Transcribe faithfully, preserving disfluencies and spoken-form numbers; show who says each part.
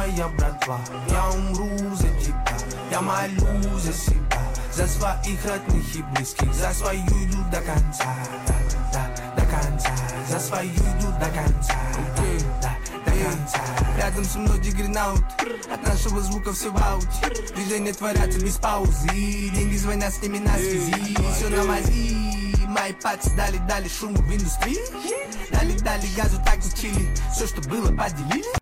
Speaker 1: моя братва, я умру за тебя, я молю за себя, за своих родных и близких, за свою иду до конца, да, да, до конца, за свою иду до конца, да, да, до конца. Рядом со мной дигрinaut, от нашего звука все в ауте, движения творятся без паузы, деньги звонят, с ними на связи, все на мази. Мои пальцы дали, дали шуму в индустрии, дали, дали газу, так зачили, все, что было, поделили.